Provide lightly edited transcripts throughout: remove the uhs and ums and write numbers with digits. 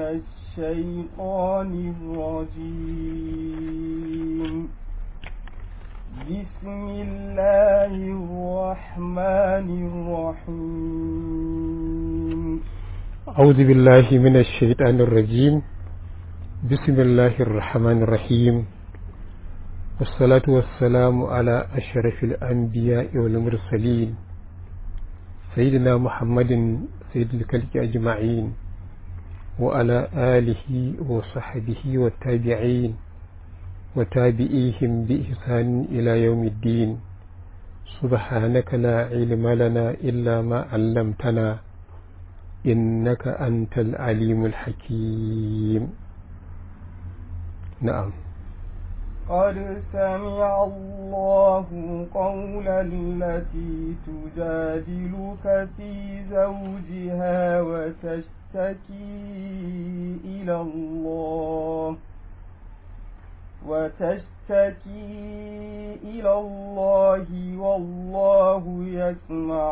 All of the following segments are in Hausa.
الشيطان الرجيم بسم الله الرحمن الرحيم أعوذ بالله من الشيطان الرجيم بسم الله الرحمن الرحيم والصلاة والسلام على أشرف الأنبياء والمرسلين سيدنا محمد سيد الخلق أجمعين وعلى آله وصحبه والتابعين وتابعيهم بإحسان إلى يوم الدين سبحانك لا علم لنا إلا ما علمتنا إنك أنت العليم الحكيم. نعم. قد سمع الله قول التي تجادلك في زوجها وتشتكي إلى الله والله يسمع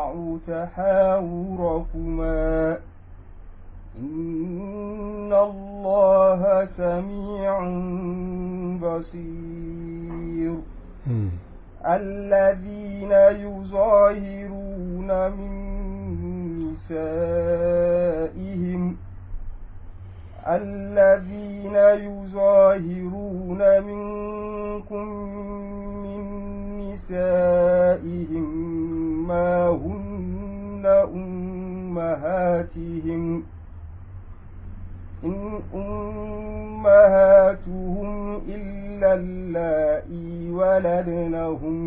تحاوركما إن الله سميع بصير. الذين يظاهرون من منكم من نسائهم ما هن أمهاتهم إن أمهاتهم إلا اللائي ولدنهم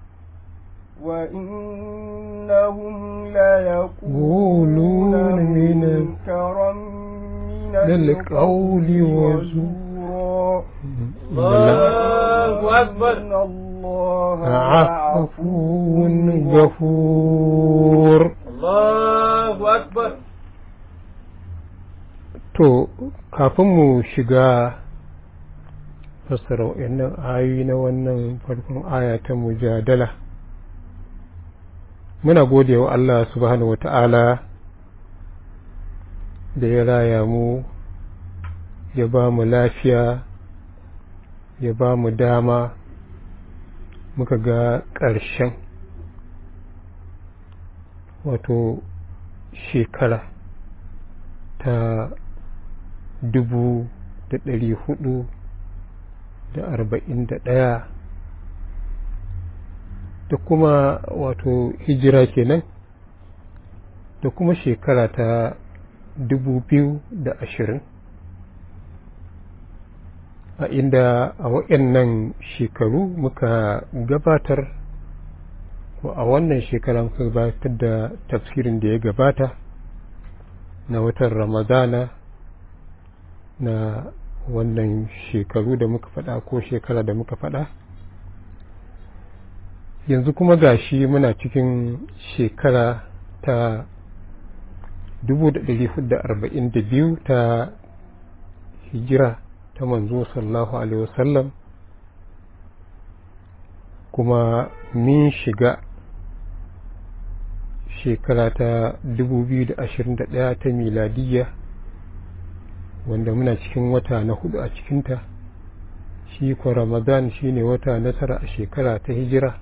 وإنهم ليقولون منكرا من القول وزورا. الله أكبر. إن الله عفو غفور. الله أكبر. To, kafin mu shiga fassara waɗannan ayoyi na wannan farkon aya ta mujadala, muna gode wa Allah subhanahu wa ta'ala da ya raya mu, ya ba mu lafiya, ya ba mu dama, muka ga ƙarshen wato shekara ta 1441 da kuma wato hijira kenan, da kuma shekara ta 2020, a inda a waɗannan shekaru muka gabatar ko a wannan shekara muka gabatar da tafsirin da ya gabata na watan Ramadana na wannan shekaru da muka faɗa ko shekara da muka faɗa. Yanzu kuma gashi muna cikin shekara ta 1442 ta hijira ta manzo sallallahu alaihi wasallam, kuma min shiga shekara ta 2021 ta miladiyya, wanda muna cikin wata na 4 a cikinta. Shi ko Ramadan shine wata na 9 a shekara ta hijira.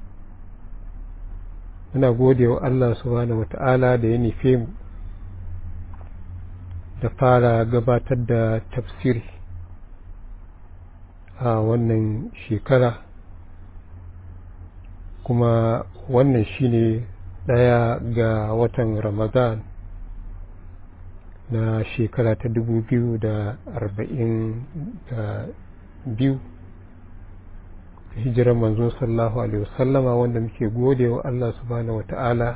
Muna gode wa Allah subhanahu wata'ala da ya nufe mu da fara gabatar da tafsiri a wannan shekara, kuma wannan shine 1 ga watan Ramadan na shekara ta 2042 hijirar manzo sallallahu alaihi wasallama, wanda muke gode wa Allah subhanahu wata'ala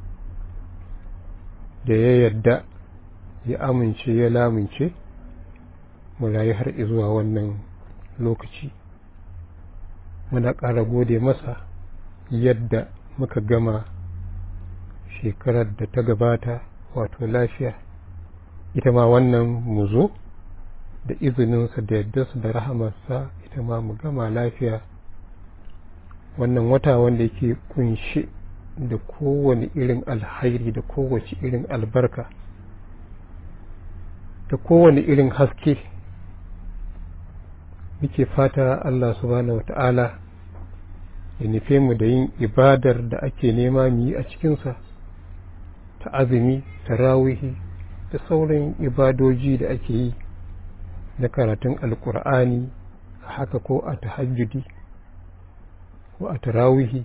da ya yadda, ya amince, ya lamince mu rayu har zuwa wannan lokaci. Muna ƙara gode masa yadda muka gama shekarar da ta gabata wato lafiya, ita ma wannan mu zo da izininsa da yaddarsa da rahamarsa ita ma mu gama lafiya. Wannan wata wanda yake kunshe da kowane irin alhairi da kowace irin albarka, ta kowane irin haske. Muke fata Allah subhanahu wata'ala ya nufe mu da yin ibadar da ake nema mu yi a cikinsa, ta azumi, tarawihi da sauran ibadoji da ake yi na karatun alkur'ani haka ko a tahajjudi ko a tarawihi,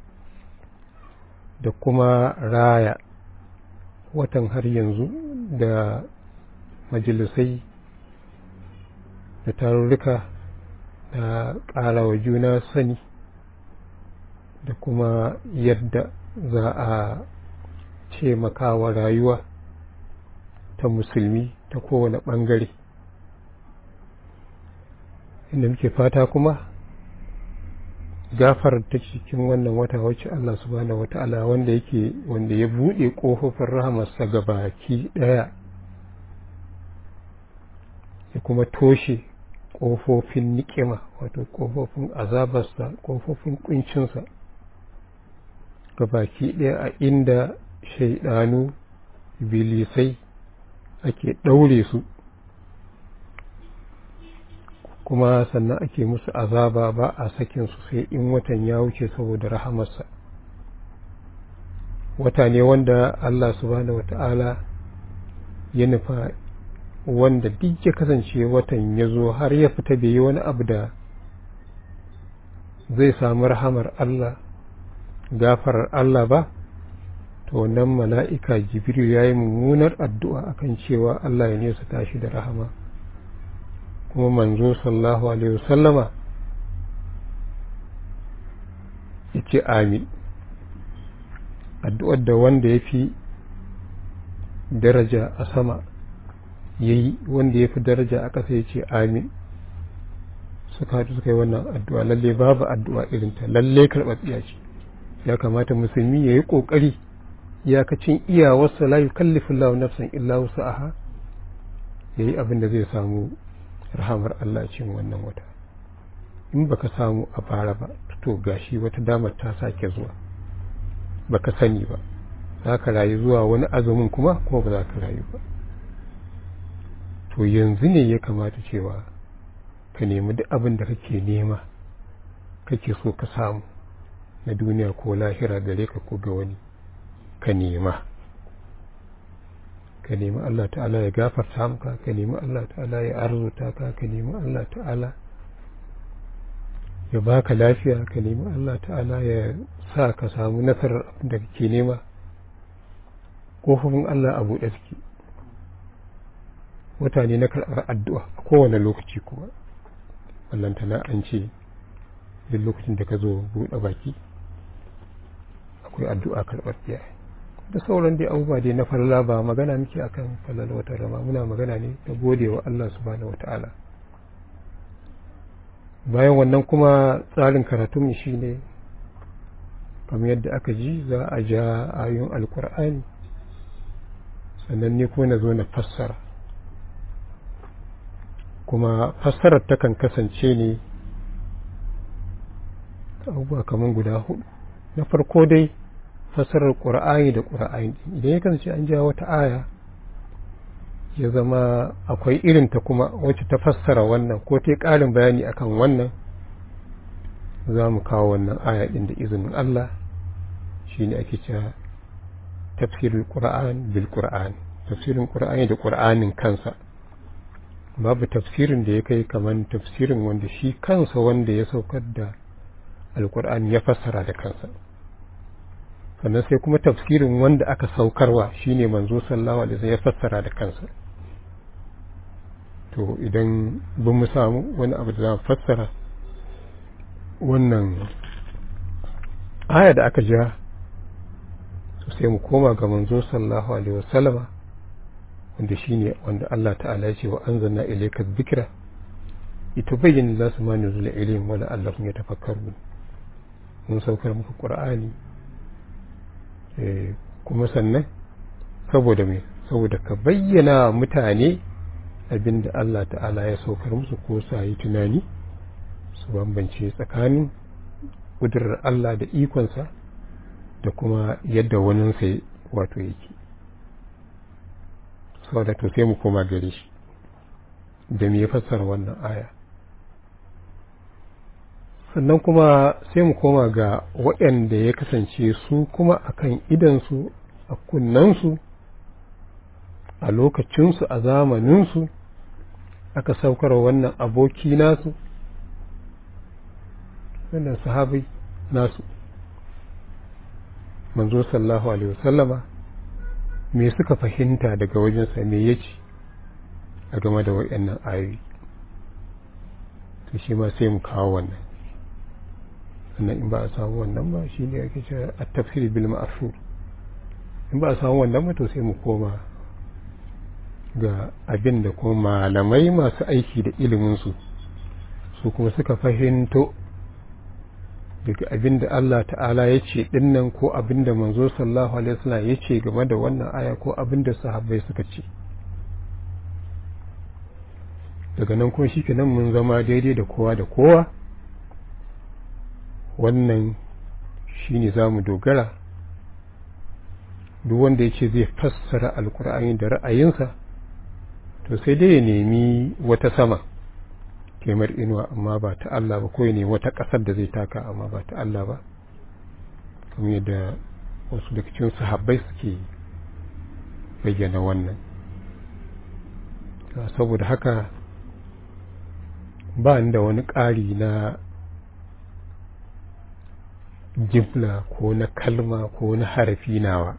da kuma raya watan har yanzu da majalisai da tarurruka da ƙara wa juna sani, da kuma yadda za a taimakawa rayuwa ta musulmi ta kowane ɓangare. Inda muke fata kuma gafar ta cikin wannan wata wacce Allah subhanahu wata'ala wanda ya buɗe ƙofofin rahamarsa ga baki ɗaya, ya kuma toshe ƙofofin niƙima, wato ƙofofin azabarsa, ƙofofin ƙuncinsa ga baki ɗaya, a inda shaiɗanu bilisai ake ɗaure su kuma sannan ake musu azaba, ba a sakin su sai in watan ya wuce saboda rahamarsa. Wata ne wanda Allah subhanahu wata'ala ya nufa wanda duk ya kasance watan ya zo har ya fita bai yi wani abu da zai samu rahamar Allah, gafarar Allah ba, to wannan mala'ika Jibril ya yi mummunar addu'a akan cewa Allah ya nesa tashi da rahama. Kuma manzo sallallahu alaihi wasallama ya ce amin. Addu'ar da wanda ya fi daraja a sama ya yi, wanda ya fi daraja a ƙasa ya ce amin. Suka haɗu suka yi wannan addu'a, lalle babu addu'a irinta, lalle karɓaɓɓiya ce. Ya kamata musulmi ya yi ƙoƙari iyakacin iyawarsa, la yukallifu Allahu nafsan illa wus'aha, ya yi abin da zai samu rahamar Allah cikin wannan wata. In baka samu a bara ba, to gashi wata damar ta sake zuwa, baka sani ba, za ka rayu zuwa wani azumin kuma ba za ka rayu ba. To yanzu ne ya kamata cewa ka nemi duk abin da kake nema, kake so ka samu na duniya ko lahira gare ka ko ga wani, ka nema. Ka nemi Allah ta'ala ya gafarta maka, ka nemi Allah ta'ala ya arzuta ka, ka nemi Allah ta'ala ya baka lafiya, ka nemi Allah ta'ala ya sa ka samu nasarar abin da kake nema. Kofofin Allah a buɗe suke, wata ne na karɓar addu'a a kowane lokaci kuma. Ballantana an ce duk lokacin da ka zo buɗe baki akwai addu'a karɓaɓɓiya. Da sauran dai abubuwa dai na farla, ba magana muke akan falal watan rama, muna magana ne da gode wa Allah subhanahu wata'ala. Bayan wannan kuma tsarin karatun shi ne kamar yadda aka ji, za a ja ayoyin alkur'ani, sannan ne kuma na zo na fassara. Kuma fassarar takan kasance ne abubuwa kamar guda hudu. Na farko dai fassarar ƙur'ani da ƙur'ani. Idan ya kasance an ja wata aya, ya zama akwai irinta kuma wacce ta fassara wannan ko ta ƙarin bayani akan wannan, za mu kawo wannan aya ɗin da izinin Allah. Shi ne ake cewa tafsirin ƙur'an bil ƙur'an, tafsirin ƙur'ani da ƙur'anin kansa. Babu tafsirin da ya kai kamar tafsirin wanda shi kansa wanda ya saukar da alƙur'ani ya fassara da kansa. Sannan sai kuma tafsirin wanda aka saukarwa, shine manzo sallallahu alaihi wasallam ya fassara da kansa. To idan bin mu samu wani abu da za mu fassara wannan aya da aka ja, to sai mu koma ga manzo sallallahu alaihi wasallama, wanda shine wanda Allah ta'ala ya ce wa anzalna ilayka dhikra litubayyana lin-nasi ma nuzila ilayhim wa la'allahum yatafakkarun. Mun saukar muku Qur'ani kuma sannan saboda me, saboda ka bayyana mutane abinda Allah ta'ala ya saukar musu, ko sa yi tunani su bambance tsakanin kudurar Allah da ikonsa da kuma yadda waninsa wato yake. saboda to sai mu koma gare shi da me ya fassara wannan aya. Sannan kuma sai mu koma ga waɗanda ya kasance su kuma akan idansu a kunnansu a lokacinsu a zamaninsu aka saukar wannan aboki nasu wannan sahabi nasu manzo sallallahu alaihi wasallama me suka fahimta daga wajensa me yace a game da waɗannan ayoyi. to shi ma sai mu kawo wannan sannan in ba a samu wannan ba shi ne ake cewa at-tafsir bil ma'thur. in ba a samu wannan ba to sai mu koma ga abin da kuma malamai masu aiki da iliminsu su kuma suka fahimto daga abin da Allah ta'ala ya ce dinnan ko abin da manzo sallallahu alaihi wasallam ya ce game da wannan aya ko abin da sahabbai suka ce. daga nan kuma shikenan mun zama daidai da kowa da kowa. wannan shine zamu dogara duk wanda yake zai fassara alkur'ani da ra'ayinsa to sai dai ya nemi wata sama kemar inuwa amma ba ta Allah ba ko ya nemi wata ƙasar da zai taka amma ba ta Allah ba kamar yadda wasu daga cikin sahabbai suke bayyana wannan. saboda haka ba da wani ƙari na jimla ko na kalma ko na harafi nawa.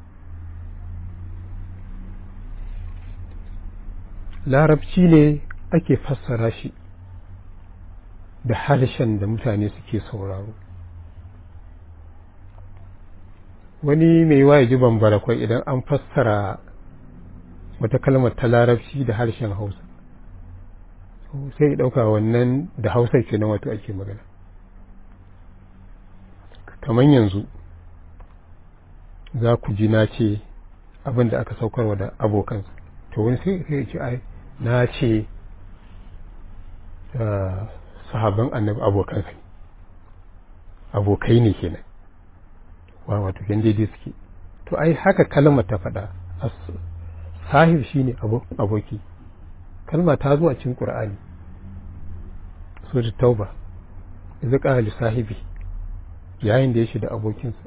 larabci ne ake fassara shi da harshen da mutane suke sauraro. wani mai waye ji bambara kwai idan an fassara wata kalmar ta larabci da harshen hausa sai ya ɗauka wannan da hausa ke nan wato ake magana. kamar yanzu za ku ji na ce abin da aka saukarwa da abokansa to wani sai ya ce ai na ce sahabban annabi abokansa ne abokai ne kenan wato yan daidai suke. to ai haka kalmar ta faɗa sahib shine aboki. kalma ta zo a cikin qur'ani suratul tauba idza qala li sahibi yayin da ya shi da abokinsa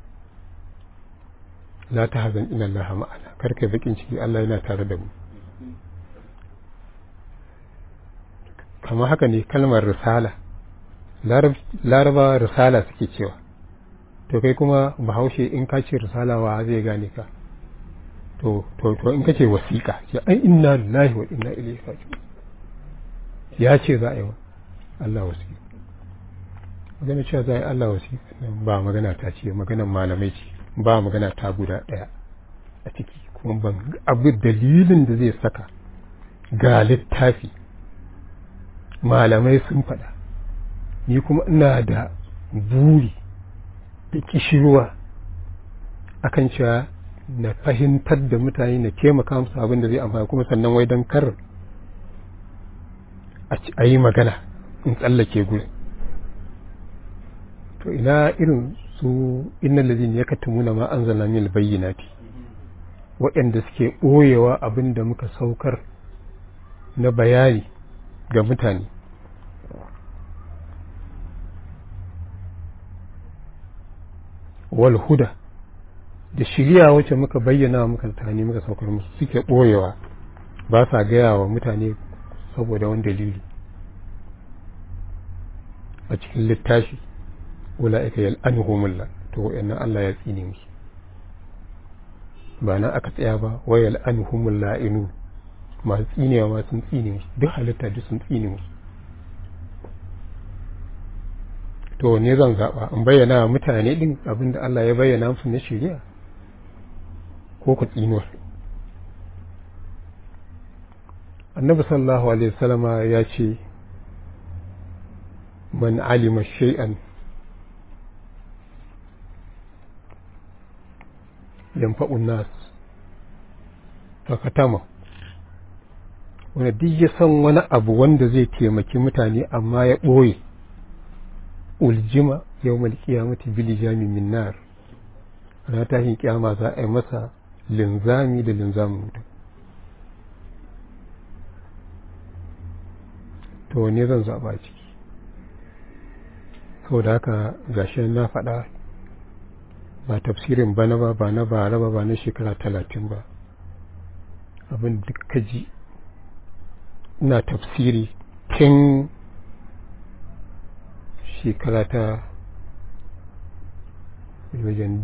la tahzan inna allaha ma'ana karka bakin ciki Allah yana tare da mu. kama haka ne kalmar risala laraba risala suke cewa to kai kuma bahaushe in ka ce risala wa zai gane ka to in ka ce wasiƙa ce ai inna lillahi wa inna ilaihi raji'un ya ce za a yi wa Allah wasiƙa. magana cewa za a yi Allah wasiƙa ba magana ta ce maganar malamai ce ba magana ta guda ɗaya a ciki kuma ban abu dalilin da zai saka ga littafi malamai sun faɗa ni kuma ina da buri da kishirwa akan cewa na fahimtar da mutane na taimaka musu abin da zai amfani kuma sannan wai don kar a yi magana in tsallake gurin. to ina irin su innal ladina yaktumuna ma anzalna min albayyinati waɗanda suke ɓoyewa abin da muka saukar na bayani ga mutane. wal huda da shiriya wacce muka bayyana muka tani muka saukar musu suke ɓoyewa ba sa gaya wa mutane saboda wani dalili a cikin littafi ula'ika yal'anuhumullah to wayannan Allah ya tsine musu. ba nan aka tsaya ba wa yal'anuhumullah inu masu tsinewa ma sun tsine musu duk halitta duk sun tsine musu. to ne zan zaɓa in bayyana wa mutane ɗin abinda Allah ya bayyana musu na shari'a ko ku tsinuwa. annabi sallallahu alaihi wasallama ya ce man alima shay'an yanfa'un nas fakatama wanda duk ya san wani abu wanda zai taimaki mutane amma ya ɓoye uljima yawmal qiyamati bil jami min nar ranar tashin kiyama za a yi masa linzami da linzamin mutum. to wanne zan zaɓa ciki. saboda haka gashi na faɗa ba tafsirin bana ba na bara ba na shekara 30 ba, abin duk kaji ina tafsiri tun shekara ta wajen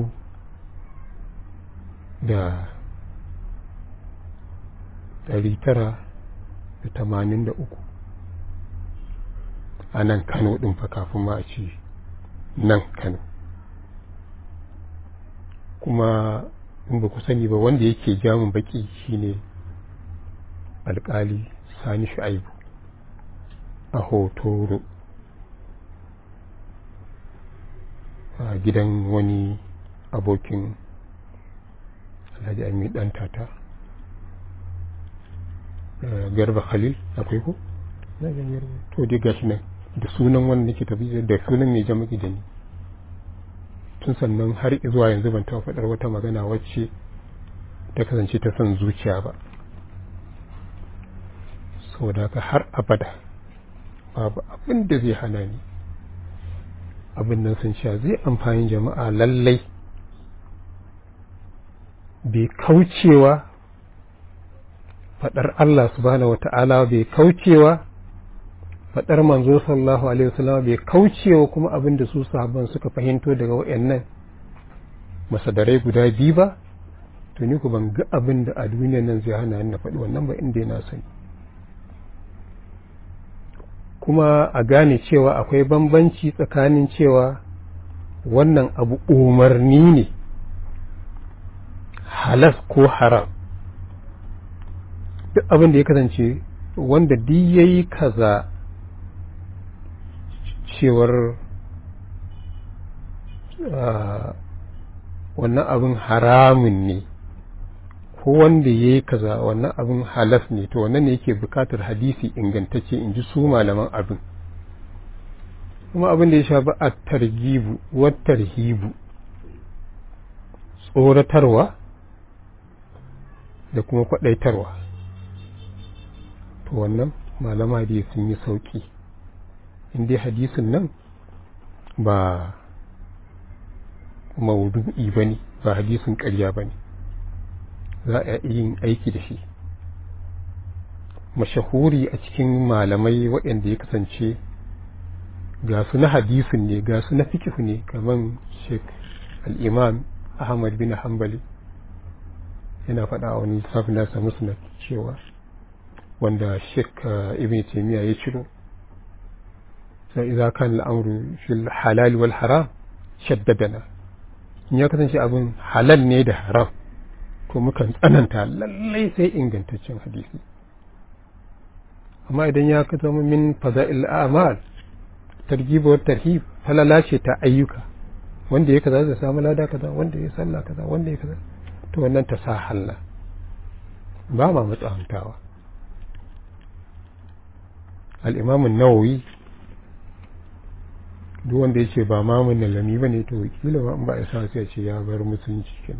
1983 a nan Kano ɗin fa kafin ma a ce nan Kano. Kuma in ba ku sani ba wanda yake jamun baki shine alƙali Sani Shu'aibu a Hotoro a gidan wani abokin Alhaji Ami ɗan tata Garba Khalil akwai ko? To dai gashi nan da sunan wanda nake tafi da sunan mai jama'i da ni tun sannan har zuwa yanzu ban taɓa faɗar wata magana wacce ta kasance ta son zuciya ba. Saboda haka har abada babu abin da zai hana ni abin nan sun sha zai amfani jama'a lallai bai kaucewa faɗar Allah subhanahu wata'ala, bai kaucewa faɗar manzo sallallahu alaihi wasallam, bai kaucewa kuma abin da su sahabban suka fahimto daga wayannan masadarai guda biyu ba. To ni ku ban ga abin da a duniyar nan zai hana ni na faɗi wannan ba inda na sani. Kuma a gane cewa akwai bambanci tsakanin cewa wannan abu umarni ne halas ko haram. Duk abin da ya kasance wanda duk yayi kaza cewar wannan abin haramun ne ko wanda ya yi kaza wannan abin halas ne, to wannan ne yake bukatar hadisi ingantacce in ji su malaman abin. Kuma abin da ya shafi a targibu wa tarhibu, tsoratarwa da kuma kwadaitarwa, to wannan malama da sun yi sauki. In dai hadisin nan ba maudu'i ba ne, ba hadisin ƙarya ba ne, za a yin aiki da shi. Mashahuri a cikin malamai waɗanda ya kasance ga su na hadisin ne ga su na fikihu ne, kamar Sheikh al-Imam Ahmad bin Hanbali yana faɗa a wani littafin nasa Musnad cewa wanda Sheikh Ibn Taymiyyah ya ciro, sai idza kana al-amru fil halal wal haram shaddadana, in ya kasance abin halal ne da haram to mukan tsananta lallai sai ingantaccen hadisi. Amma idan ya zama min fada'il a'mal, targhib wa tarhib, falala ce ta ayyuka, wanda ya kaza zai samu lada kaza, wanda ya sallah kaza, wanda ya kaza, to wannan ta sa halla ba ma matsantawa. Al-Imam an-Nawawi duk wanda ya ce ba mamun lami ba ne, to kila ba ba ya sa sai ce ya bar musulunci kenan.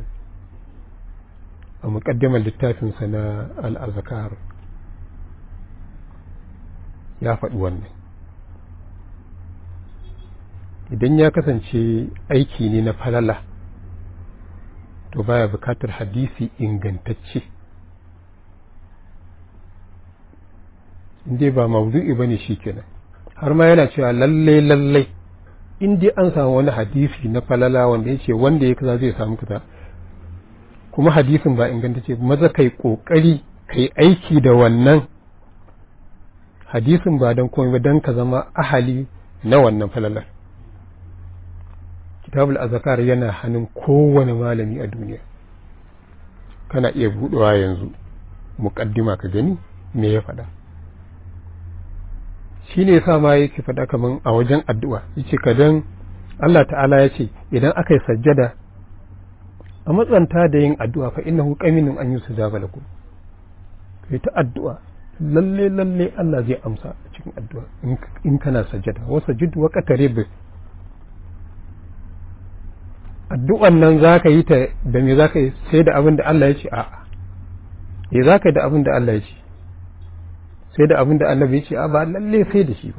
A muqaddimar littafinsa na al-Azkar ya faɗi wannan. Idan ya kasance aiki ne na falala to baya bukatar hadisi ingantacce, inda ba mawdu'i bane shikenan. Har ma yana cewa lalle in dai an samu wani hadisi na falala wanda yace wanda ya kaza zai samu kaza, kuma hadisin ba ingantacce, maza kai kokari kai aiki da wannan hadisin ba dan komai ba dan ka zama ahali na wannan falalar. Kitabul Azkar yana hannun kowane malami a duniya, kana iya buɗewa yanzu muqaddima ka gani me ya faɗa. Shi ne yasa ma yake faɗa kaman a wajen addu'a, yace kadan Allah ta'ala ya ce idan aka yi sajjada a matsanta da yin addu'a fa innahu qaminun an yusjaba lakum, kai ta addu'a lalle Allah zai amsa a cikin addu'a in kana sajjada. Wa sajid wa qatarib, addu'an nan zaka yi ta da me zaka yi, sai da abin da Allah ya ce a'a, zaka yi da abin da Allah ya ce, sai da abin da annabi ya ce a ba lalle sai da shi ba.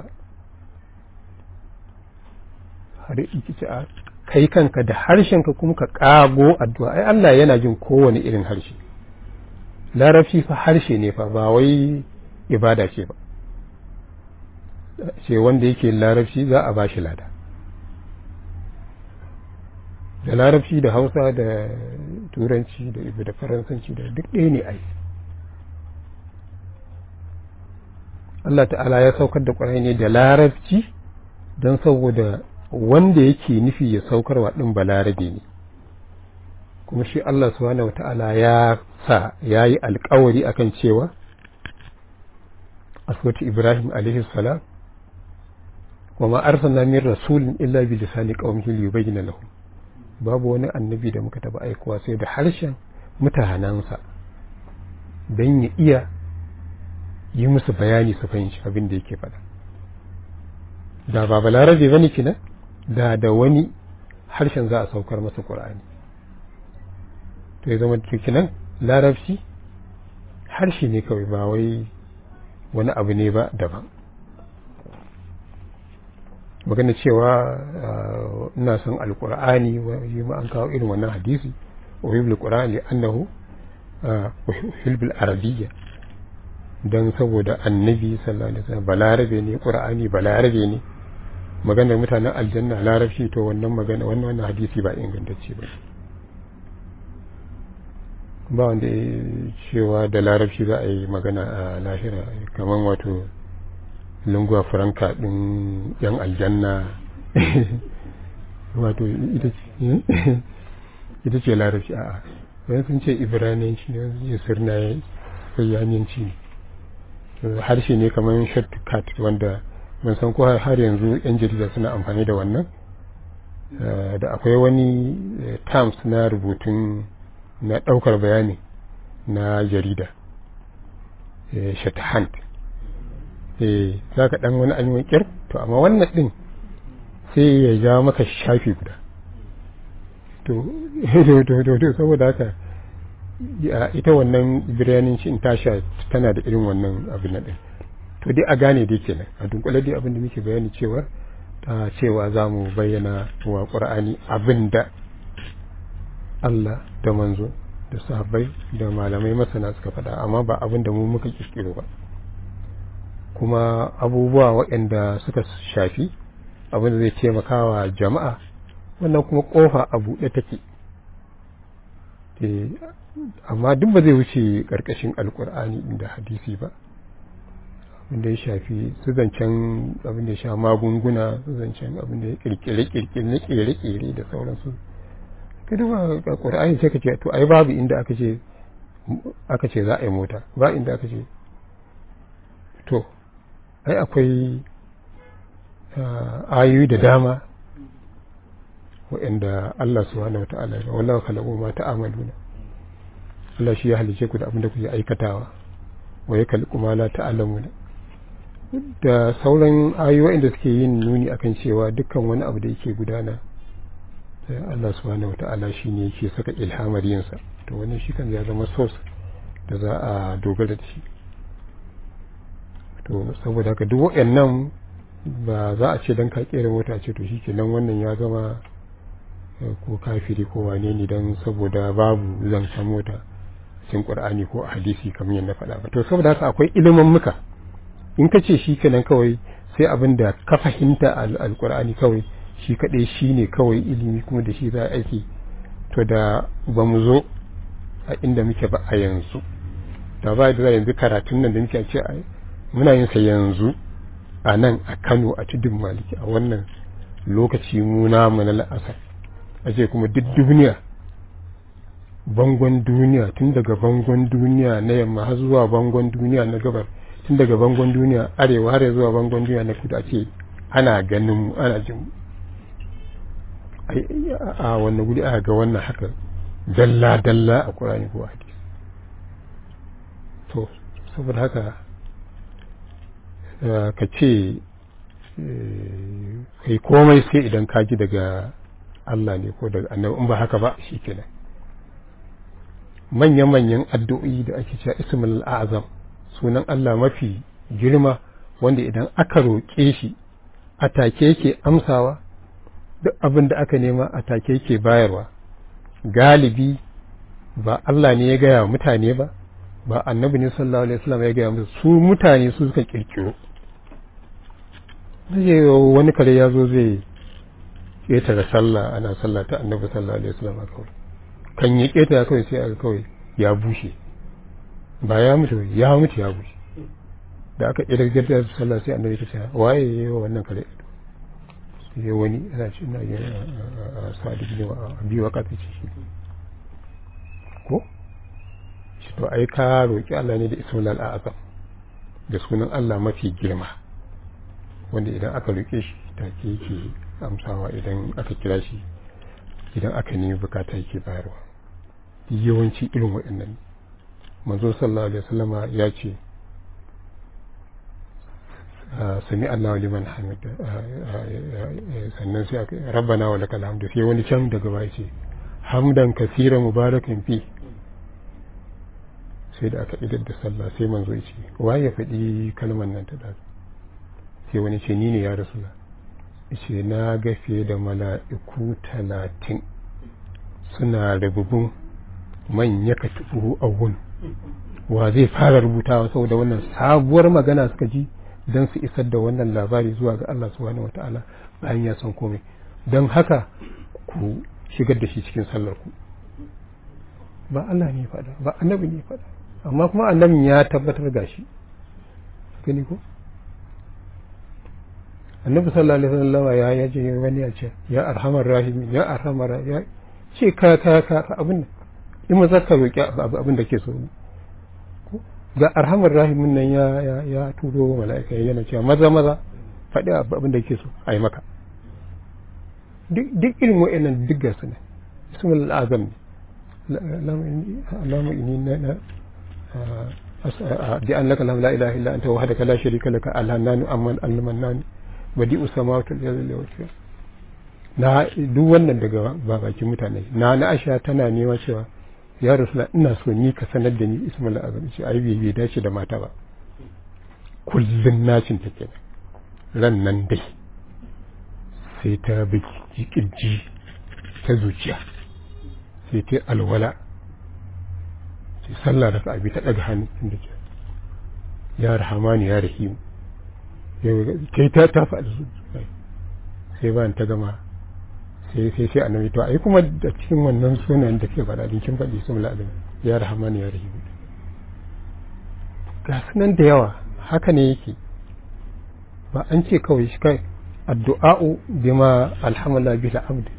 har iki ce a kai kanka da harshenka kuma ka kago addu'a. Ai Allah yana jin kowane irin harshe. Larabci fa harshe ne fa ba wai ibada ce ba. Ce wanda yake larabci za a bashi lada. Da larabci da Hausa da Turanci da Ibo da Faransanci da duk ɗaya ne ai. Allah ta'ala ya saukar da Qur'ani ne da larabci don saboda wanda yake nufi ya saukarwa ɗin balarabe ne. Kuma shi Allah subhanahu wata'ala ya sa ya yi alkawari akan cewa a surati Ibrahim alaihi salam wa ma arsalna min rasulin illa bi lisani qaumihi liyubayyana lahum. Babu wani annabi da muka taba aikowa sai da harshen mutanansa don ya iya yi musu bayani su fahimci abin da yake faɗa. Da ba balarabe bane kina da wani harshen za a saukar masa Qur'ani. To ya zama kinan larabci harshe ne kawai ba wai wani abu ne ba daban. Magana cewa ina son alqur'ani yi ma an kawo irin wannan hadisi uhibul qur'ani annahu uhibul arabiyya dan saboda annabi sallallahu alaihi wasallam balarabe ne, qur'ani balarabe ne. Maganar mutanen aljanna larabci, to wannan magana wannan hadisi ba ingantacce ba. Ba wanda cewa da larabci za a yi magana a lahira kamar wato lingua franca din yan aljanna wato ita ce larabci. A'a, wani sun ce ibraniyanci ne, wani ce sirnaye sayyaniyanci ne. Harshe ne kamar shortcut wanda mun san ko har yanzu yan jarida suna amfani da wannan. Da akwai wani terms na rubutun na ɗaukar bayani na jarida, shorthand. Za ka ɗan wani ainihin ƙir, to amma wannan ɗin sai ya ja maka shafi guda. To saboda haka ita wannan biryanin in tasha tana da irin wannan abin na ɗin. To dai a gane dai kenan, a dunkule dai abin da muke bayani cewa za mu bayyana wa ƙur'ani abin da Allah da manzo da sahabbai da malamai masana suka faɗa, amma ba abin da mu muka kirkiro ba. Kuma abubuwa waɗanda suka shafi abin da zai taimaka wa jama'a, wannan kuma ƙofa a buɗe take. Amma duk ba zai wuce ƙarƙashin alƙur'ani da hadisi ba. Abin da ya shafi su zancen abin da ya sha magunguna, su zancen abin da ya ƙirƙire da sauransu. Kada ba Qur'ani sai ka ce to ai babu inda aka ce za a yi mota, ba inda aka ce to ai akwai ayoyi da dama waɗanda Allah subhanahu wata'ala ya wallahu khalaqu ma ta'maluna. Allah shi ya halice ku da abin da kuke aikatawa, wa yakhluqu ma la ta'lamuna. Da sauran ayoyi da suke yin nuni akan cewa dukkan wani abu da yake gudana Allah subhanahu wata'ala shi ne yake saka ilhamar yinsa. To wannan shi kan ya zama source da za a dogara da shi. To saboda haka duk waɗannan ba za a ce dan ka kera mota ce to shi kenan wannan ya zama ko kafiri ko wane ne dan saboda babu zancen mota cikin Qur'ani ko a hadisi kamar yadda faɗa ba. To saboda haka akwai ilimin muka, in ka ce shi kenan kawai sai abin da ka fahimta al-Qur'ani kawai shi kaɗai shi ne kawai ilimi kuma da shi za a aiki, to da ba mu zo a inda muke ba a yanzu. Da ba da yanzu karatun nan da muke ce muna yin sa yanzu a nan a Kano a Tudun Maliki a wannan lokaci mu namu na la'asar. A ce kuma duk duniya, bangon duniya, tun daga bangon duniya na yamma har zuwa bangon duniya na gabar, tun daga bangon duniya arewa har zuwa bangon duniya na kudu, a ce ana ganin mu ana jin mu. A wannan guri aka ga wannan haka dalla a Qur'ani ko hadisi. To saboda haka ka ce kai komai sai idan ka ji daga Allah ne ko daga annabi, in ba haka ba shi kenan. Manyan addu'o'i da ake cewa ismul azam, sunan Allah mafi girma wanda idan aka roƙe shi a take yake amsawa, duk abin da aka nema a take yake bayarwa. Galibi ba Allah ne ya gaya wa mutane ba, ba annabi ne sallallahu alaihi wasallam ya gaya musu, su mutane su suka kirkiro. Wani kare ya zo zai ƙetare sallah, ana sallah ta annabi sallallahu alaihi wasallam kawai, kan ya ƙetare kawai sai aka kawai ya bushe, ba ya mutu ya bushe. Da aka ƙetare sallah sai annabi ya ce waye ya yi wa wannan kare? Sai wani yana ce ina yi a sa'adu ne a biyu wa ƙasa ce shi ko shi to ai ka roƙi Allah ne da ismul al'azam, da sunan Allah mafi girma, wanda idan aka roƙe shi take yake amsawa, idan aka kira shi, idan aka nemi bukata yake bayarwa. Yawanci irin waɗannan manzo sallallahu alaihi wasallama ya ce sami Allah liman hamid, sannan sai aka rabbana wa lakal hamdu, sai wani can daga baya ce hamdan kaseeran mubarakan fi. Sai da aka idar da sallah sai manzo ya ce waye ya faɗi kalmar nan ta da? Sai wani ce ni ne ya rasulullah. Ce na ga fiye da mala'iku 30 suna rububun man ya katubu awwal. Wa zai fara rubutawa saboda wannan sabuwar magana suka ji don su isar da wannan labari zuwa ga Allah subhanahu wata'ala bayan ya san komai. Don haka ku shigar da shi cikin sallar ku. Ba Allah ne faɗa, ba annabi ne faɗa, amma kuma annabin ya tabbatar gashi. Gani ko? Annabi sallallahu alaihi wasallam ya je wani ya ce ya arhamar rahimi, ya arhamar ya ce ka abin nan in ma zaka roki abin da ke so. Ga arhamar rahimin nan ya turo mala'ika yana cewa maza faɗi abin da ke so a yi maka. Duk irin wa'annan duk gasu ne, ismul azam ne. Allahumma inni na bi annaka la ilaha illa anta wahdaka la sharika laka al-hannanu amman al-mannanu badi'u samawati wal ardi. Na duk wannan daga babakin mutane na Aisha tana nema cewa ya Rasulullah ina so ni ka sanar da ni ismul azam. Ce ai bai dace da mata ba, kullun nacin take ran nan dai sai ta biki kirji ta zuciya, sai ta alwala, sai sallah da abi ta daga hannu inda ce ya rahamani ya rahim, kai ta faɗi sai bayan ta gama sai annabi to ai kuma da cikin wannan sunan da ke faɗa din kin faɗi sun la'adun ya rahamani ya rahim. Ga sunan da yawa haka ne yake, ba an ce kawai shi kai addu'a'u bima alhamdulillah bil abd.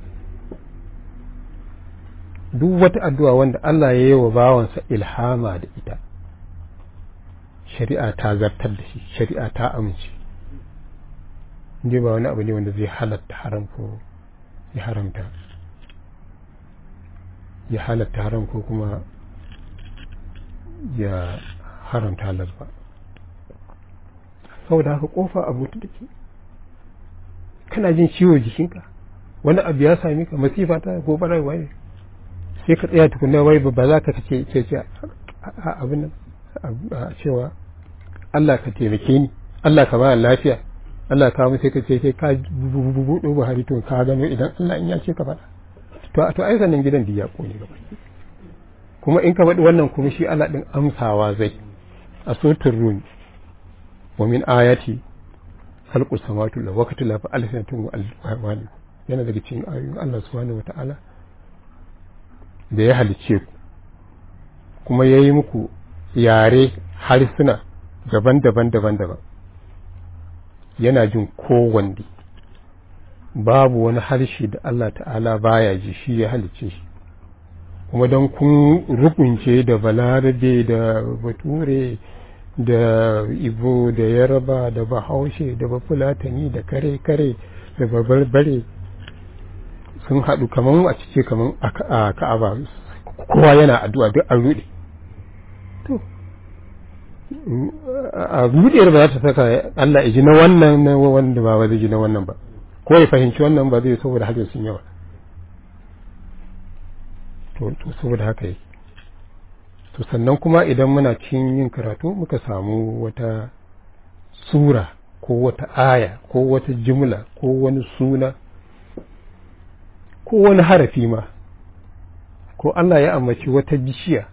Duk wata addu'a wanda Allah ya yi wa bawansa ilhama da ita, shari'a ta zartar da shi, shari'a ta amince. Inda ba wani abu ne wanda zai halatta haram ko ya halatta haram ko kuma ya haramta halal ba. Saboda haka kofa abu ta take, kana jin ciwo jikinka, wani abu ya sami ka, masifa ta gobarar waye, sai ka tsaya tukunna wai ba za ka ce abin nan cewa Allah ka taimake ni, Allah ka ba lafiya, Allah ka mu sai ka ce ka bubudo Buhari to ka gano idan Allah in ya ce ka faɗa to ai sanin gidan diya ko ne gaba. Kuma in ka faɗi wannan kuma shi Allah din amsawa zai a suratul rum wa min ayati khalqus samawati wal ardi wa fa alsanatin wa alwani, yana daga cikin ayoyin Allah subhanahu wataala da ya halicce ku kuma yayi muku yare harsuna daban-daban yana jin kowanne, babu wani harshe da Allah ta'ala baya ji, shi ya halicce shi. Kuma don kun rukunce da balarabe da bature da ibo da yaraba da bahaushe da bafulatani da kare da babarbare sun haɗu kaman a cike kaman a Ka'aba, kowa yana addu'a duk an ruɗe. To a rudiyar ba za ta saka Allah ya ji na wannan na wanda ba zai ji na wannan ba, ko ya fahimci wannan ba zai, saboda haka sun yawa. To saboda haka yake. To sannan kuma idan muna cikin yin karatu muka samu wata sura ko wata aya ko wata jumla ko wani suna ko wani harafi ma, ko Allah ya ambaci wata bishiya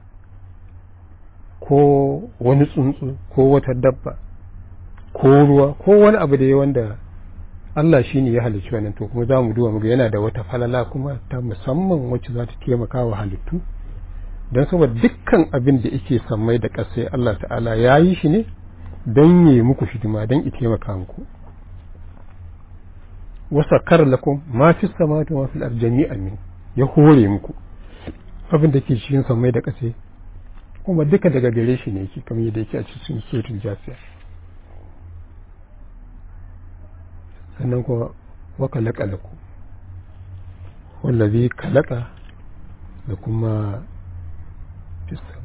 ko wani tsuntsu ko wata dabba ko ruwa ko wani abu da ya wanda Allah shi ne ya halicci wannan, to kuma za mu duba muga yana da wata falala kuma ta musamman wacce za ta taimaka wa halittu, don saboda dukkan abin da yake sammai da ƙasai Allah ta'ala ya yi shi ne don yi muku hidima, don ya taimaka muku. Wasakkar lakum ma fi samawati wa fil ardi jami'an min, ya hore muku abin da ke cikin sammai da ƙasai kuma duka daga gare shi ne yake, kamar yadda yake a cikin suratul Jasiya. sannan kuma waka laƙalaku wallazi kalaka da kuma fisa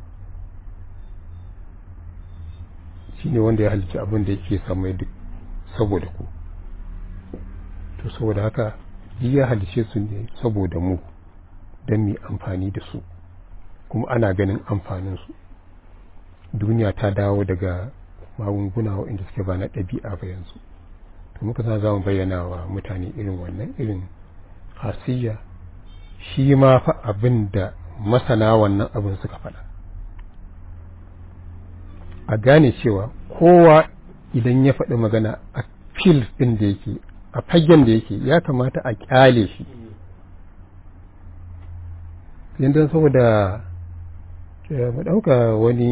shi ne wanda ya halicci abin da yake samai duk saboda ku, to saboda haka ya halice su ne saboda mu don mu amfani da su, kuma ana ganin amfaninsu. Duniya ta dawo daga magunguna waɗanda suke ba na ɗabi'a ba yanzu, to muka za mu bayyana wa mutane irin wannan irin hasiyya, shi ma fa abin da masana wannan abin suka faɗa, a gane cewa kowa idan ya faɗi magana a fil ɗin da yake, a fagen da yake, ya kamata a ƙyale shi. Yanda saboda mu ɗauka wani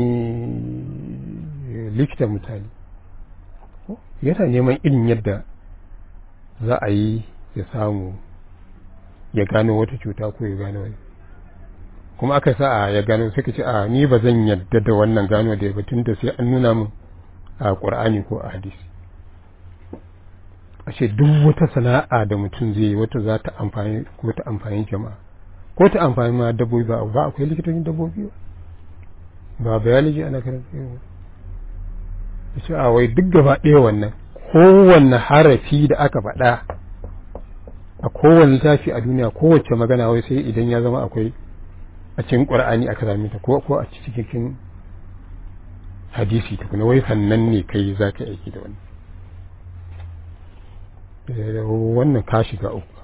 likita misali, yana neman irin yadda za a yi ya samu ya gano wata cuta ko ya gano wani, kuma aka sa ya gano, suka ce ni ba zan yadda da wannan gano da ya tun da sai an nuna min a Qur'ani ko a hadisi. A ce duk wata sana'a da mutum zai yi wata za ta amfani ko ta amfani jama'a ko ta amfani ma dabbobi, ba akwai likitocin dabbobi ba biology ana karanta yau. Ce wai duk gaba ɗaya wannan kowanne harafi da aka faɗa a kowanne littafi a duniya, kowace magana wai sai idan ya zama akwai a cikin Qur'ani aka same ta ko a cikin hadisi tukuna, wai sannan ne kai za ka aiki da wannan ka shiga uku.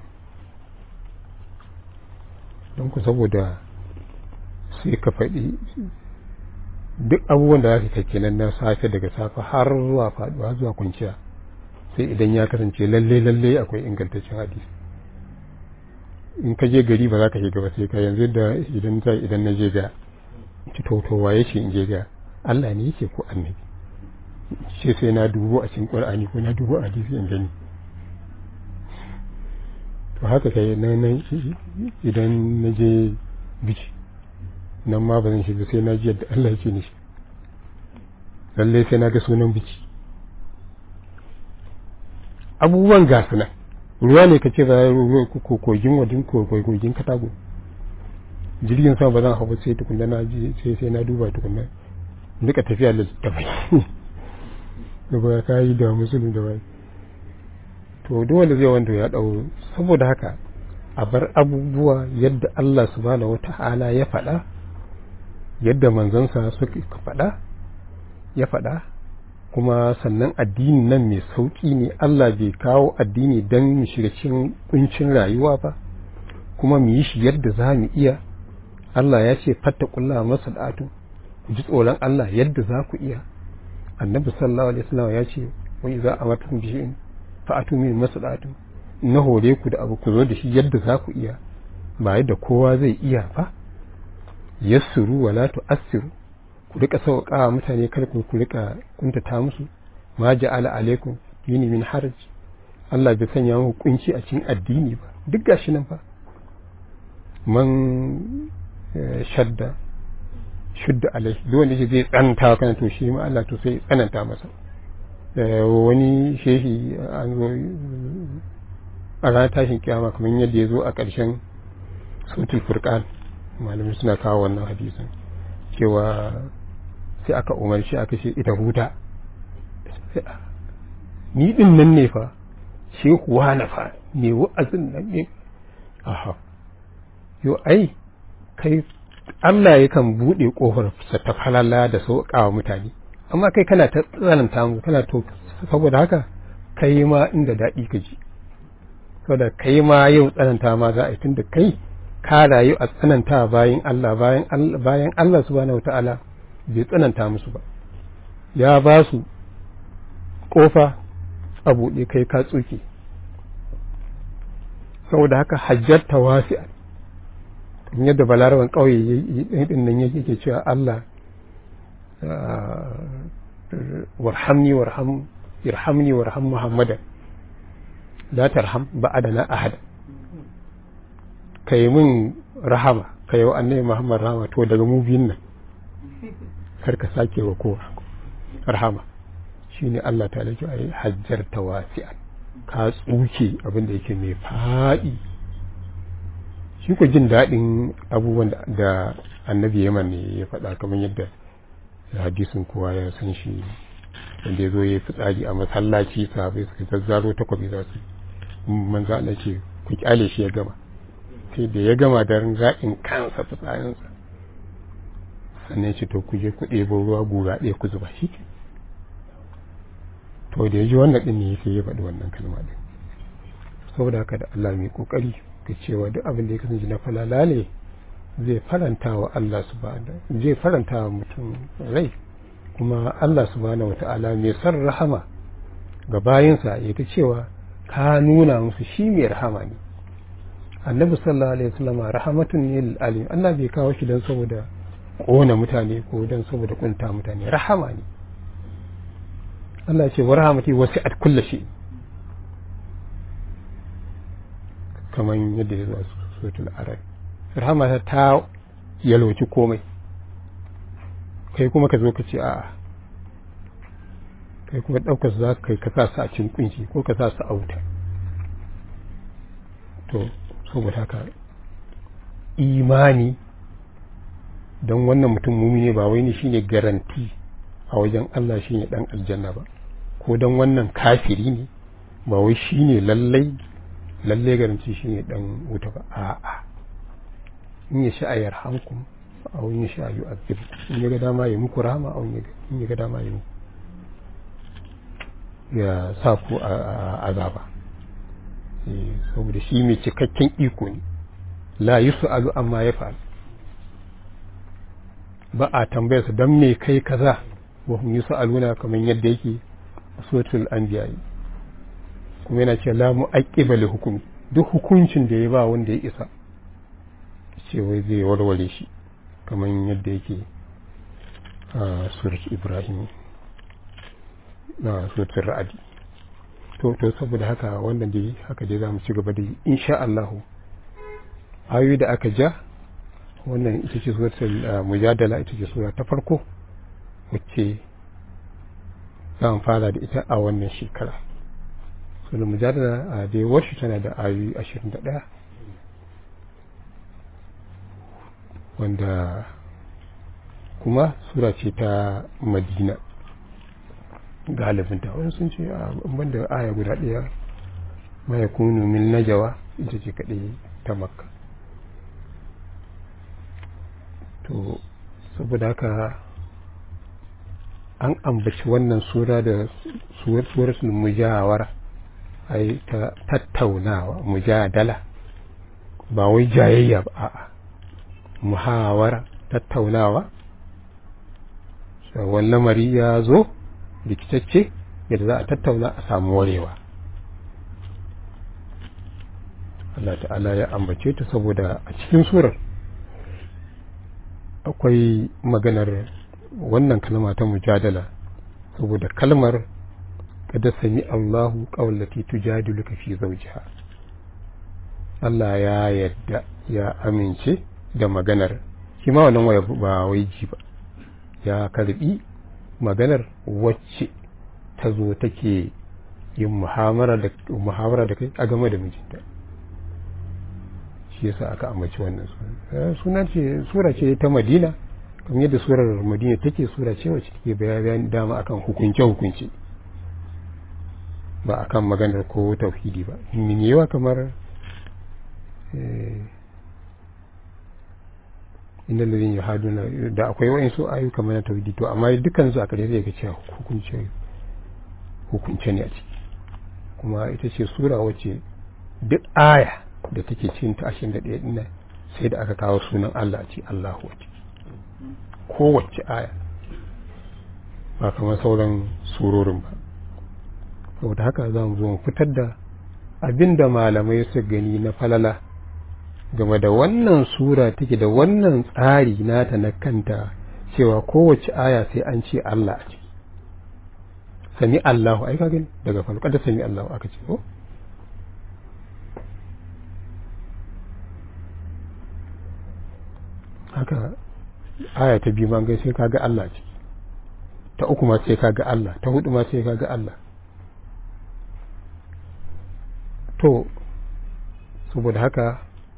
don ku saboda sai ka faɗi duk abubuwan da za ka kenan na safe daga safe har zuwa faɗuwa zuwa kwanciya, sai idan ya kasance lalle akwai ingantaccen hadisi. In ka je gari ba za ka shiga ba sai ka yanzu da idan na je ga ci to waye ce in je ga Allah ne yake ko annabi ce sai na dubo a cikin Qur'ani ko na dubo a hadisi in gani. To haka kai nan idan na je biki nan ma ba zan shiga sai na ji yadda Allah yake ni shi, lalle sai na ga sunan biki. Abubuwan gasu nan ruwa ne kace za kogin wadin kogin Katago, jirgin sama ba zan hau sai tukunna na ji sai na duba tukunna duka tafiya da tafai da ba ka yi da musulun da bai. To duk wanda zai wanda ya dau, saboda haka a bar abubuwa yadda Allah subhanahu wata'ala ya faɗa, yadda manzansa suka faɗa ya faɗa, kuma sannan addini nan mai sauƙi ne. Allah bai kawo addini don mu shiga cikin kuncin rayuwa ba, kuma mu yi shi yadda za mu iya. Allah ya ce fattaqullaha masada'atu, ku ji tsoron Allah yadda za ku iya. Annabi sallallahu alaihi wasallam ya ce wa idza amartum bi shay'in fa'atu min masada'atu, na hore ku da abu ku zo da shi yadda za ku iya, ba yadda kowa zai iya ba. Yassuru wala tu'assiru, ku rika sauƙawa mutane, kar ku rika kuntata musu. Ma ja'ala alaikum dini min haraj, Allah bai sanya muku kunci a cikin addini ba, duk gashi nan fa. Man shudda alai, duk wanda zai tsananta kana to shi ma Allah to sai tsananta masa. Wani shehi an zo a ranar tashin kiyama kamar yadda ya zo a ƙarshen suratul Furqan, malamai suna kawo wannan hadisin cewa sai aka umarci aka ce ita huta, ni din nan ne fa shehu wani fa ne wa'azin nan ne. Aha, yo ai kai Allah yakan buɗe ƙofar sa ta falala da sauƙawa mutane, amma kai kana ta tsananta musu kana to saboda haka kai ma inda daɗi ka ji saboda kai ma yau tsananta ma za a yi tunda kai ka rayu a tsananta bayan Allah subhanahu wata'ala bai tsananta musu ba ya ba su kofa a buɗe kai ka tsuke saboda haka hajjarta wasi'a yadda balaraban ƙauye ɗin nan yake cewa Allah irhamni warham Muhammadan la tarham ba'adana ahada kai min rahama kai wa annabi Muhammad rahama to daga mu biyun nan kar ka sake wa kowa rahama shine Allah ta lake ai hajjar tawasi'an ka tsuke abin da yake mai faɗi shi ko jin daɗin abubuwan da annabi Yaman ne ya faɗa kamar yadda hadisin kowa ya san shi wanda ya zo ya fitsari a masallaci sahabai suka zazzaro takwabi za su manzo Allah ce ku kyale shi ya gama sai da ya gama da ra'in kansa fitsarinsa sannan ce to ku je ku ɗebo ruwa guga ɗaya ku zuba shi to da ya ji wannan ɗin ne sai ya faɗi wannan kalma ɗin saboda haka da Allah mai kokari ka cewa duk abin da ya kasance na falala ne zai faranta wa Allah subhanahu zai faranta wa mutum rai kuma Allah subhanahu wata'ala mai son rahama ga bayinsa ya ta cewa ka nuna musu shi mai rahama ne annabi sallallahu alaihi wasallam rahamatun lil alim Allah bai kawo shi dan saboda kona mutane ko dan saboda kunta mutane rahama ne Allah ce wa rahmati wasi'at kulli shay kaman yadda ya zo a suratul arab rahama ta yalwaci komai kai kuma ka zo ka ce a'a kai kuma ɗaukar za ka kai ka sa su a cikin kunci ko ka sa su a wuta to saboda haka imani don wannan mutum mumini ba wai ne shine garanti a wajen Allah shine dan aljanna ba ko don wannan kafiri ne ba wai shine lallai garanti shine dan wuta ba a'a in ya sha yarhamkum aw in sha yu'adhib in ya ga dama ya muku rahama aw in ya ga dama ya sa ku a azaba saboda shi mai cikakken iko ne la yus'alu amma yaf'al ba a tambayar su dan me kai kaza wa hum yus'aluna kaman yadda yake a suratul anbiya kuma yana cewa la mu'aqqiba li hukmi duk hukuncin da ya ba wanda ya isa cewa zai warware shi kamar yadda yake a surat Ibrahim na suratul ra'adi to saboda haka wannan dai haka dai zamu ci gaba da insha Allah ayoyi da aka ja wannan ita ce suratul mujadala ita ce sura ta farko wacce zan fara da ita a wannan shekara suratul mujadala a dai wasu tana da ayoyi 21 wanda kuma sura ce ta Madina galibinta wani sun ce ban da aya guda ɗaya ma ya kunu min najawa ita ce kaɗai ta Makka to saboda haka an ambaci wannan sura da suratul mujawara ai ta tattaunawa mujadala ba wai jayayya ba a'a muhawara tattaunawa wannan lamari ya zo rikitacce yadda za a tattauna a samu warewa Allah ta'ala ya ambace ta saboda a cikin surar akwai maganar wannan kalma ta mujadala saboda kalmar kada sami Allahu qawlati tujadiluka fi zawjiha Allah ya yadda ya amince da maganar shi ma wannan waya ba wai ji ba ya karbi maganar wacce ta zo take yin muhawara da kai a game da mijinta shi yasa aka ambaci wannan sura ce ta Madina kamar yadda surar Madina take sura ce wacce take bayani dama akan hukunce ba akan maganar ko tauhidi ba min yawa kamar inda lalin ya haduna da akwai wa'insu ayyuka mana tauhidi to amma dukkan su a kare zai ga cewa hukunce ne a ciki kuma ita ce sura wacce duk aya da take cikin ta 21 din sai da aka kawo sunan Allah a ci Allahu a ciki kowace aya ba kamar sauran surorin ba saboda haka za mu zo mu fitar da abinda malamai su gani na falala game da wannan sura take da wannan tsari nata na kanta cewa kowace aya sai an ce Allah a ciki sami Allahu ai ka gani daga farko da sami Allahu aka ce ko haka aya ta biyu ma ga sai kaga Allah ce ta uku ma sai kaga Allah ta hudu ma sai kaga Allah to saboda haka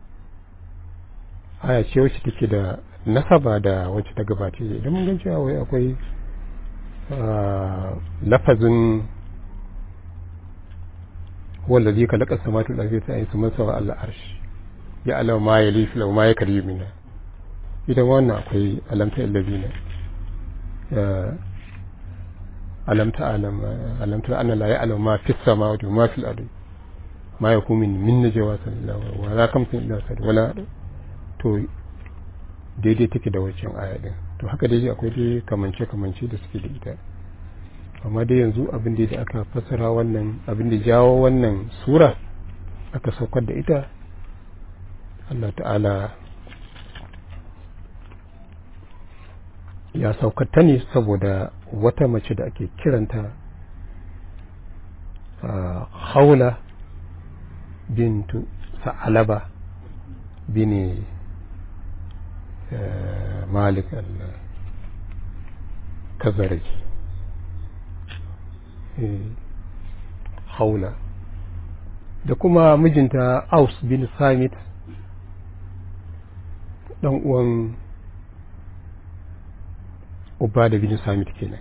aya ce wacce take da nasaba da wacce ta gabace idan mun gan cewa wai akwai lafazin wallazi khalaqa samawati wal ardi sai su masawa Allah arsh ya alama ma yalifu law ma yakrimu minna idan wannan akwai alamta illazina alamta anna la ya'lamu ma fis samawati wa ma fil ardi ma yakunu min najwa sallallahu wa la kamsin illa sad wala to daidai take da wancan aya din to haka dai akwai dai kamance da suke da ita amma dai yanzu abin da aka fassara wannan abin da jawo wannan sura aka saukar da ita Allah ta'ala ya saukar ta ne saboda wata mace da ake kiranta Khawla bintu Sa'alaba bin Malik al-Kazaraj Khawla da kuma mijinta Aus bin Samit dan uwan Ubada bin Samit kenan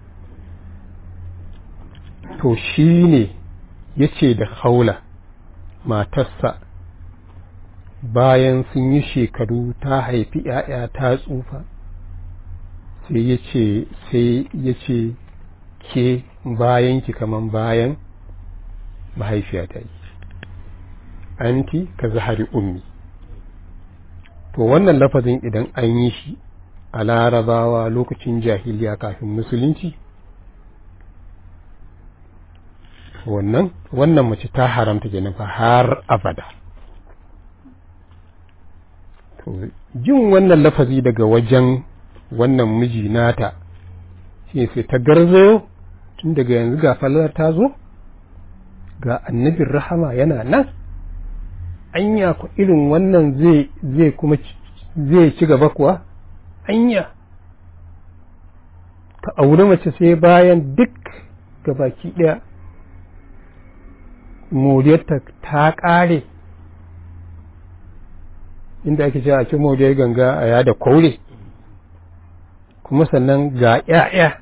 to shi ne yace da Khawla matarsa bayan sun yi shekaru ta haifi ‘ya'ya ta tsufa sai ya ce ke bayanki kaman bayan mahaifiya ta yi anti ka zahari ummi to wannan lafazin idan an yi shi a larabawa lokacin jahiliya kafin musulunci wannan mace ta haramta kenan fa har abada to jin wannan lafazi daga wajen wannan miji nata shi sai ta garzayo tun daga yanzu ga falala ta zo ga annabin rahama yana nan anya ku irin wannan zai kuma zai ci gaba kuwa anya ka aure mace sai bayan duk gabaki daya moriyarta ta ƙare inda ake cewa ci moriyar ganga a yada kwaure kuma sannan ga ‘ya'ya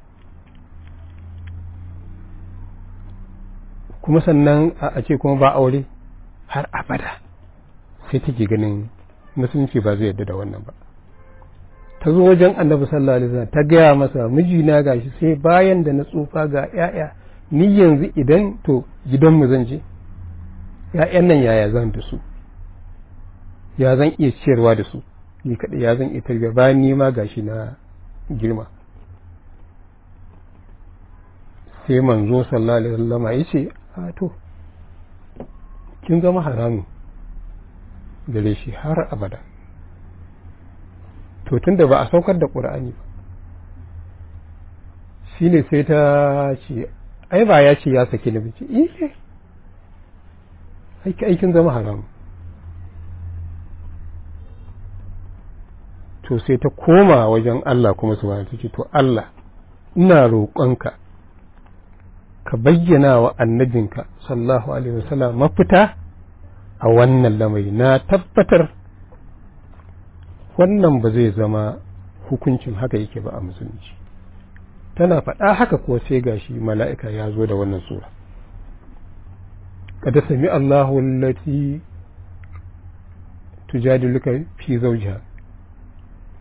kuma sannan a ce kuma ba aure har abada sai take ganin musulunci ba zai yadda da wannan ba ta zo wajen annabi sallallahu alaihi wasallam ta gaya masa mijina gashi sai bayan da na tsufa ga ‘ya'ya ni yanzu idan to gidanmu zan je ‘ya'yan nan yaya zan da su ya zan iya ciyarwa da su ni kaɗai ya zan iya tarbiya bayan ni ma gashi na girma sai manzo sallallahu alaihi wasallam ya ce a to kin zama haramun gare shi har abada to tunda ba a saukar da Qur'ani ba shine sai ta ce ai ba ya ce ya saki ni bace aikin zama haram to sai ta koma wajen Allah kuma subhanahu ta ce to Allah ina roƙonka ka bayyana wa annabinka sallallahu alaihi wasallam mafita a wannan lamari na tabbatar wannan ba zai zama hukuncin haka yake ba a musulunci tana faɗa haka ko sai gashi mala'ika ya zo da wannan sura قد سمع الله التي تجادلك في زوجها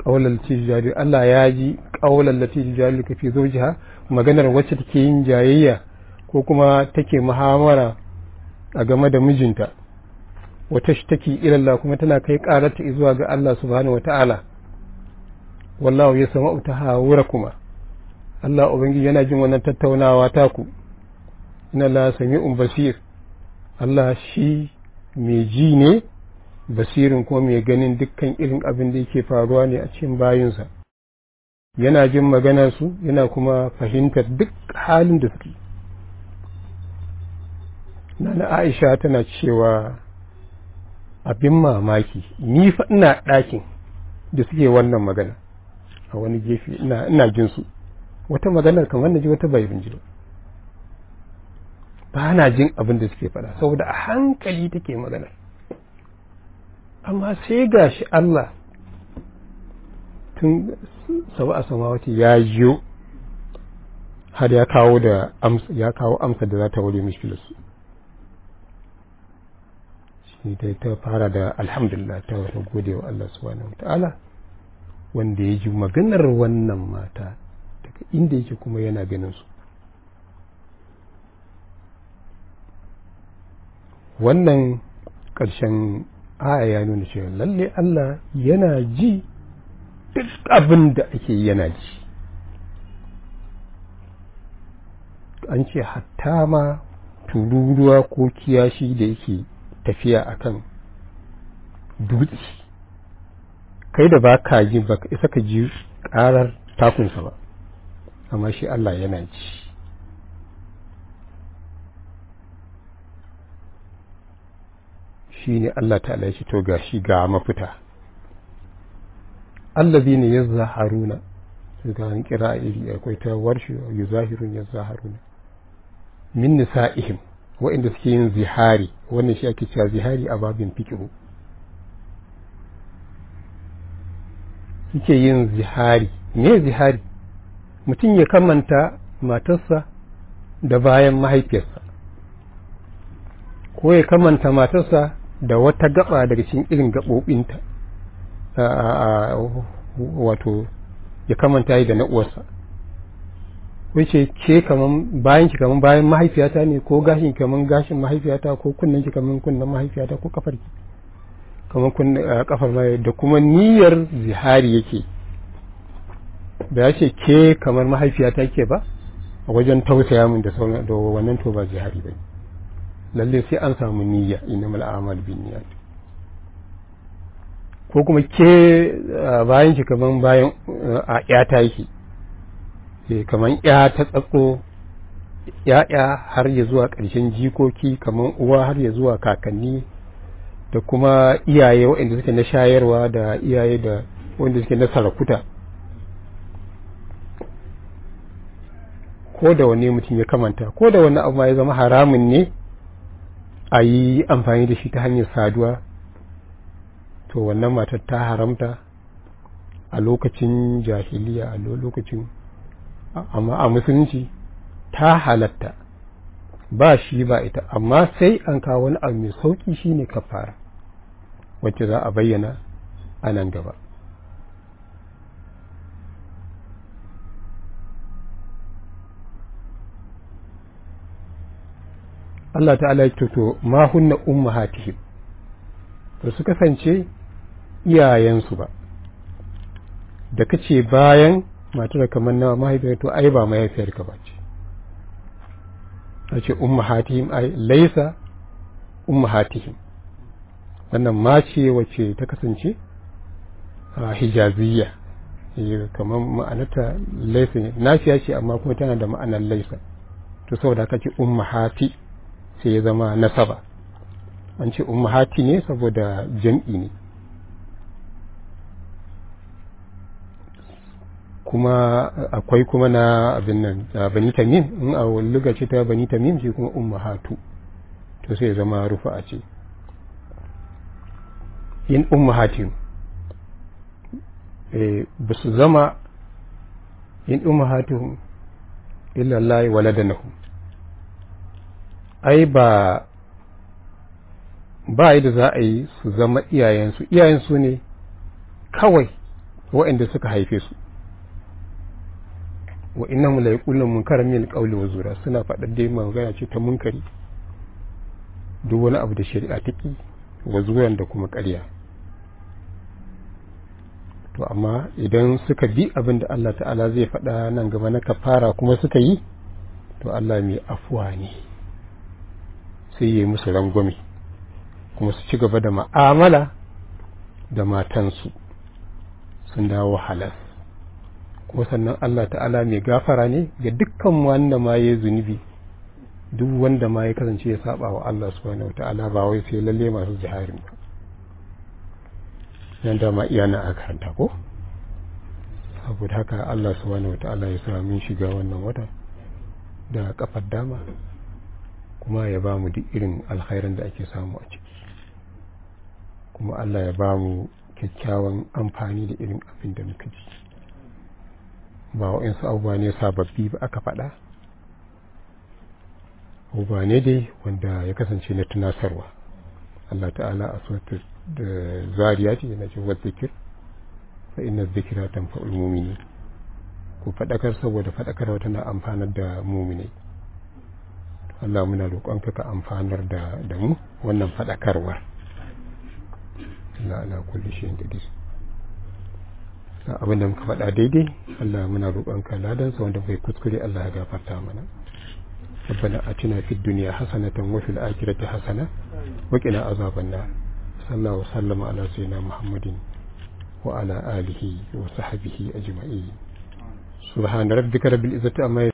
qaulal tijari Allah ya ji qaulal lati tijari ka fi zawjiha maganar wacce take yin jayayya ko kuma take muhamara a game da mijinta wata take ila Allah kuma tana kai kararta zuwa ga Allah subhanahu wataala wallahu yasma'u tahawurakuma Allah ubangiji yana jin wannan tattaunawa taku inna la sami'un basir Allah shi mai ji ne basirin kuma mai ganin dukkan irin abin da yake faruwa ne a cikin bayinsa yana jin maganar su yana kuma fahimtar duk halin da suke nana Aisha tana cewa abin mamaki ni fa ina ɗakin da suke wannan magana a wani gefe ina jin su wata maganar kamar na ji wata bai bin ji ba na jin abin da suke faɗa saboda a hankali take magana amma sai gashi Allah tun sau a samawati ya jiyo har ya kawo amsa da za ta wuri mishkilarsu shi dai ta fara da alhamdulillah ta wata gode wa Allah subhanahu wata'ala wanda ya ji maganar wannan mata daga inda yake kuma yana ganin su wannan ƙarshen aya ya nuna cewa lalle Allah yana ji duk abin da ake yana ji an ce hatta ma tururuwa ko kiyashi da yake tafiya akan dutse kai da ba ka ji ba isa ka ji ƙarar takunsa ba amma shi Allah yana ji shi ne Allah ta'ala shi to ga shi ga mafita allazi ne yazharuna ga an kira iri akwai ta warshi yuzahirun yazharuna min nisa'ihim wa'inda suke yin zihari wannan shi ake cewa zihari a babin fiqh suke yin zihari me zihari mutum ya kamanta matarsa da bayan mahaifiyarsa ko ya kamanta matarsa da wata gaba daga cikin irin gaɓoɓinta wato ya kamanta yi da na uwarsa wace ke kaman bayan ki kaman bayan mahaifiyata ne ko gashin kaman gashin mahaifiyata ko kunnen ki kaman kunnen mahaifiyata ko kafar ki kaman kafar mai da kuma niyyar zihari yake da ya ce ke kamar mahaifiyata ke ba a wajen tausaya min da sauran da wannan to ba zihari bane lalle sai an samu niyya innamal a'malu binniyat ko kuma ke bayan ki kaman bayan a yata yake kaman ya ta tsatso ya'ya har ya zuwa ƙarshen jikoki kaman uwa har ya zuwa kakanni da kuma iyaye waɗanda suke na shayarwa da iyaye da waɗanda suke na sarakuta ko da wani mutum ya kamanta ko da wani abu ma ya zama haramun ne a yi amfani da shi ta hanyar saduwa to wannan matar ta haramta a lokacin jahiliya a lokacin amma a musulunci ta halatta ba shi ba ita amma sai an kawo wani abu mai sauki shine kafara wacce za a bayyana a nan gaba Allah ta'ala ya to ma hunna ummahatihim to su kasance iyayensu ba da kace bayan matar kamar na mahaifiyar to ai ba mahaifiyar ka bace ace ummahatihim ai laysa ummahatihim wannan ma ce wace ta kasance hijaziyya kamar ma'anarta laysa ne nafiya ce amma kuma tana da ma'anar laysa to saboda haka ce ummahati sai ya zama nasaba an ce ummahati ne saboda jam'i ne kuma akwai kuma na abin nan bani tamim in a lugace ta bani tamim shi kuma ummahatu to sai ya zama rufa'a ce in ummahatin ba su zama in ummahatun illa Allah waladanahum ai ba yadda za a yi su zama iyayensu ne kawai waɗanda suka haife su wa innahum la yaquluna munkaran min alqawli wa zura, suna faɗar dai magana ce ta munkari, duk wani abu da shari'a take, wa zuran da kuma ƙarya. To amma idan suka bi abin da Allah ta'ala zai faɗa nan gaba na kafara kuma suka yi, to Allah mai afuwa ne, sai ya yi musu rangwame kuma su ci gaba da ma'amala da matansu, sun dawo halas. Kuma sannan Allah ta'ala mai gafara ne ga dukkan wanda ma ya zunubi, duk wanda ma ya kasance ya saba wa Allah subhanahu wata'ala, ba wai sai lalle masu jiharin ba. Nan da ma iya na aka karanta ko, saboda haka Allah subhanahu wata'ala ya sa mun shiga wannan wata da kafar dama, kuma ya ba mu duk irin alkhairan da ake samu a ciki, kuma Allah ya ba mu kyakkyawan amfani da irin abin da muka ji, ba wa'insu abubuwa ne sababbi ba aka faɗa, abubuwa ne dai wanda ya kasance na tunasarwa. Allah ta'ala a suratul zariyat yana cewa zikir fa inna dhikra tanfa'ul mu'minin, ku faɗakar saboda faɗakarwa tana amfanar da mu'minai. Allah muna roƙonka ka amfanar da mu wannan faɗakarwar. Allah ala kulli shay'in qadir. Abin da muka faɗa daidai Allah muna roƙonka ladan sa, wanda bai kuskure Allah ya gafarta mana. ربنا آتنا في الدنيا حسنة وفي الآخرة حسنة وقنا عذاب النار. صلى الله وسلم على سيدنا محمد وعلى آله وصحبه أجمعين. سبحان ربك رب العزة عما